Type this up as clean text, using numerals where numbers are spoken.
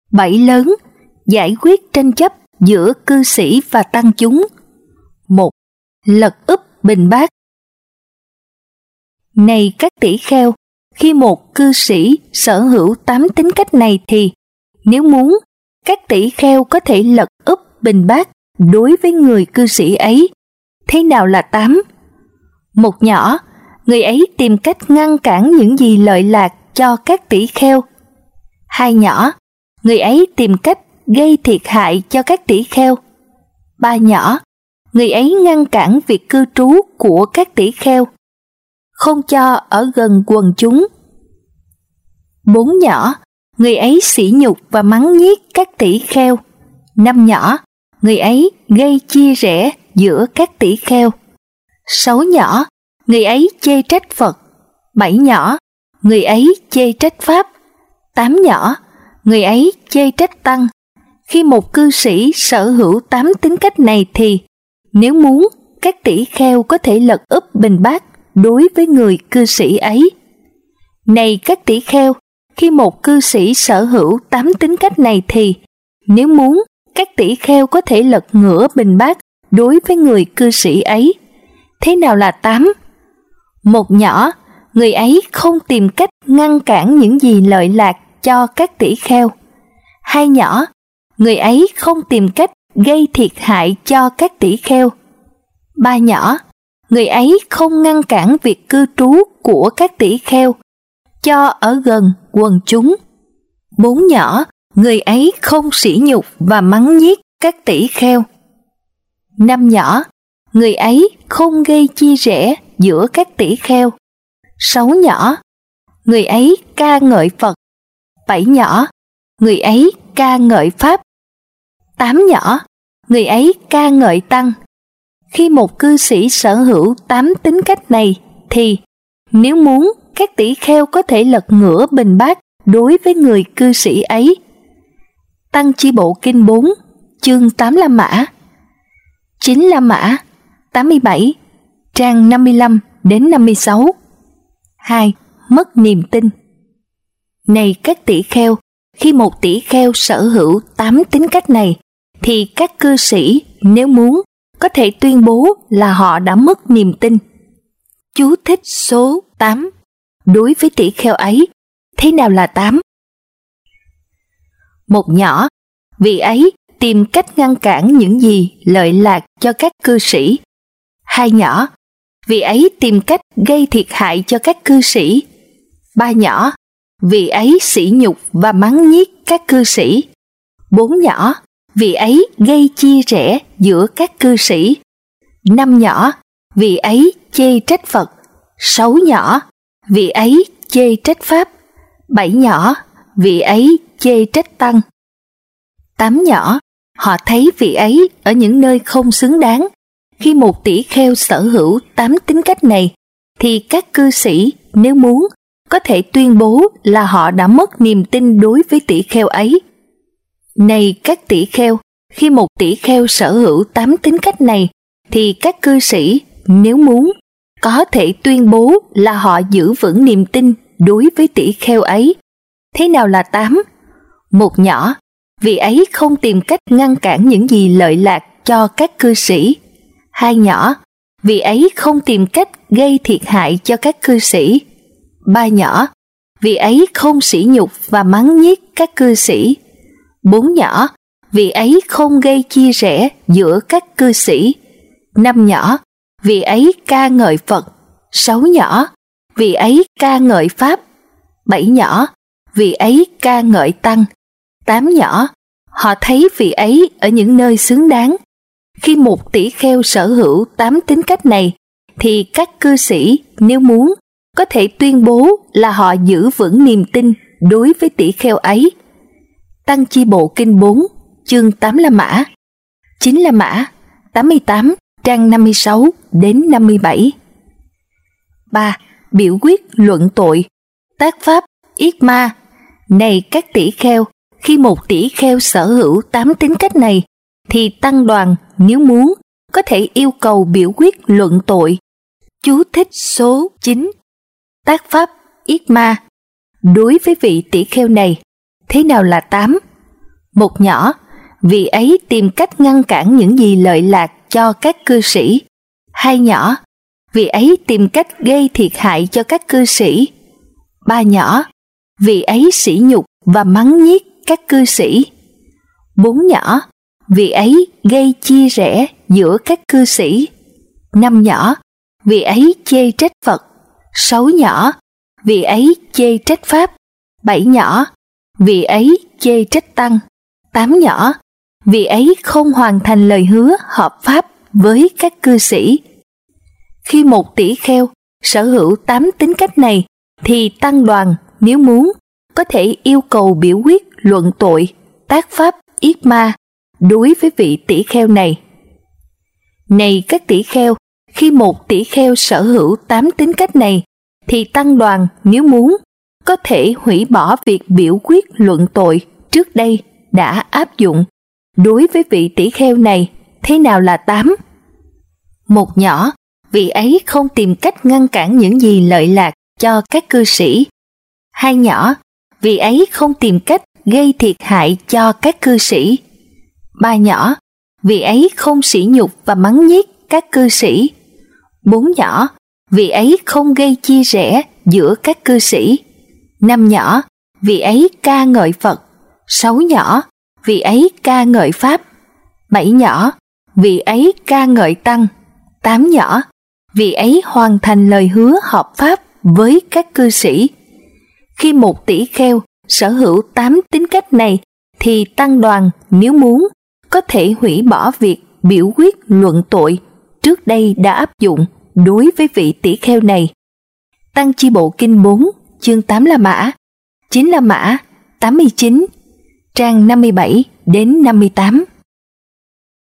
7 lớn, giải quyết tranh chấp giữa cư sĩ và tăng chúng. 1. Lật úp bình bát. Này các tỷ kheo, khi một cư sĩ sở hữu 8 tính cách này thì, nếu muốn, các tỷ kheo có thể lật úp bình bát đối với người cư sĩ ấy. Thế nào là 8? Một nhỏ, người ấy tìm cách ngăn cản những gì lợi lạc cho các tỷ kheo. 2 nhỏ, người ấy tìm cách gây thiệt hại cho các tỷ kheo. 3 nhỏ, người ấy ngăn cản việc cư trú của các tỷ kheo, không cho ở gần quần chúng. 4 nhỏ, người ấy sỉ nhục và mắng nhiếc các tỷ kheo. 5 nhỏ, người ấy gây chia rẽ giữa các tỷ kheo. 6 nhỏ, người ấy chê trách Phật. 7 nhỏ, người ấy chê trách Pháp. 8 nhỏ, người ấy chê trách Tăng. Khi một cư sĩ sở hữu 8 tính cách này thì, nếu muốn, các tỷ kheo có thể lật úp bình bát đối với người cư sĩ ấy. Này các tỷ kheo, khi một cư sĩ sở hữu 8 tính cách này thì, nếu muốn, các tỷ kheo có thể lật ngửa bình bát đối với người cư sĩ ấy. Thế nào là 8? Một nhỏ, người ấy không tìm cách ngăn cản những gì lợi lạc cho các tỷ kheo. 2 nhỏ, người ấy không tìm cách gây thiệt hại cho các tỷ kheo. 3 nhỏ, người ấy không ngăn cản việc cư trú của các tỷ kheo, cho ở gần quần chúng. 4 nhỏ, người ấy không sỉ nhục và mắng nhiếc các tỷ kheo. 5 nhỏ, người ấy không gây chia rẽ giữa các tỷ kheo. 6 nhỏ, người ấy ca ngợi Phật. 7 nhỏ, người ấy ca ngợi Pháp. 8 nhỏ, người ấy ca ngợi Tăng. Khi một cư sĩ sở hữu 8 tính cách này thì, nếu muốn, các tỷ kheo có thể lật ngửa bình bát đối với người cư sĩ ấy. Tăng Chi Bộ Kinh 4, chương 8 La Mã. 9 La Mã, 87, trang 55 đến 56. 2. Mất niềm tin. Này các tỷ kheo, khi một tỷ kheo sở hữu 8 tính cách này, thì các cư sĩ, nếu muốn, có thể tuyên bố là họ đã mất niềm tin. Chú thích số 8. Đối với tỷ kheo ấy, thế nào là 8? Một nhỏ, vị ấy tìm cách ngăn cản những gì lợi lạc cho các cư sĩ. 2 nhỏ, vị ấy tìm cách gây thiệt hại cho các cư sĩ. 3 nhỏ, vị ấy sỉ nhục và mắng nhiếc các cư sĩ. 4 nhỏ, vị ấy gây chia rẽ giữa các cư sĩ. 5 nhỏ, vị ấy chê trách Phật. 6 nhỏ, vị ấy chê trách Pháp. 7 nhỏ, vị ấy chê trách Tăng. 8 nhỏ, họ thấy vị ấy ở những nơi không xứng đáng. Khi một tỷ kheo sở hữu 8 tính cách này, thì các cư sĩ, nếu muốn, có thể tuyên bố là họ đã mất niềm tin đối với tỷ kheo ấy. Này các tỷ kheo, khi một tỷ kheo sở hữu 8 tính cách này, thì các cư sĩ, nếu muốn, có thể tuyên bố là họ giữ vững niềm tin đối với tỷ kheo ấy. Thế nào là 8? Một nhỏ, vị ấy không tìm cách ngăn cản những gì lợi lạc cho các cư sĩ. 2 nhỏ, vị ấy không tìm cách gây thiệt hại cho các cư sĩ. 3 nhỏ, vị ấy không sỉ nhục và mắng nhiếc các cư sĩ. 4 nhỏ, vị ấy không gây chia rẽ giữa các cư sĩ. 5 nhỏ, vị ấy ca ngợi Phật. 6 nhỏ, vị ấy ca ngợi Pháp. 7 nhỏ, vị ấy ca ngợi Tăng. 8 nhỏ, họ thấy vị ấy ở những nơi xứng đáng. Khi một tỷ kheo sở hữu 8 tính cách này, thì các cư sĩ, nếu muốn, có thể tuyên bố là họ giữ vững niềm tin đối với tỷ kheo ấy. Tăng Chi Bộ Kinh 4, chương 8 La Mã. 9 La Mã, 88, trang 56 đến 57. 3. Biểu quyết luận tội. Tác pháp Yết Ma. Này các tỷ kheo, khi một tỷ kheo sở hữu 8 tính cách này, thì tăng đoàn, nếu muốn, có thể yêu cầu biểu quyết luận tội. Chú thích số 9. Tác pháp Yết Ma. Đối với vị tỷ kheo này, thế nào là 8? Một nhỏ, vị ấy tìm cách ngăn cản những gì lợi lạc cho các cư sĩ. Hai nhỏ, vị ấy tìm cách gây thiệt hại cho các cư sĩ. Ba nhỏ, vị ấy sỉ nhục và mắng nhiếc các cư sĩ. Bốn nhỏ, vị ấy gây chia rẽ giữa các cư sĩ. Năm nhỏ, vị ấy chê trách Phật. Sáu nhỏ, vị ấy chê trách Pháp. Bảy nhỏ, vị ấy chê trách Tăng. Tám nhỏ, vị ấy không hoàn thành lời hứa hợp pháp với các cư sĩ. Khi một tỷ kheo sở hữu 8 tính cách này, thì tăng đoàn nếu muốn có thể yêu cầu biểu quyết luận tội, tác pháp yết ma đối với vị tỷ kheo này. Này các tỷ kheo, khi một tỷ kheo sở hữu 8 tính cách này, thì tăng đoàn nếu muốn có thể hủy bỏ việc biểu quyết luận tội trước đây đã áp dụng đối với vị tỷ kheo này. Thế nào là 8? Một nhỏ, vị ấy không tìm cách ngăn cản những gì lợi lạc cho các cư sĩ. Hai nhỏ, vị ấy không tìm cách gây thiệt hại cho các cư sĩ. Ba nhỏ, vị ấy không sỉ nhục và mắng nhiếc các cư sĩ. Bốn nhỏ, vị ấy không gây chia rẽ giữa các cư sĩ. Năm nhỏ, vị ấy ca ngợi Phật. Sáu nhỏ, vị ấy ca ngợi Pháp. Bảy nhỏ, vị ấy ca ngợi Tăng. Tám nhỏ, vị ấy hoàn thành lời hứa hợp pháp với các cư sĩ. Khi một tỷ kheo sở hữu 8 tính cách này, thì tăng đoàn nếu muốn có thể hủy bỏ việc biểu quyết luận tội trước đây đã áp dụng đối với vị tỷ kheo này. Tăng Chi Bộ Kinh 4, chương 8 La Mã, 9 La Mã, 89, trang 57 đến 58.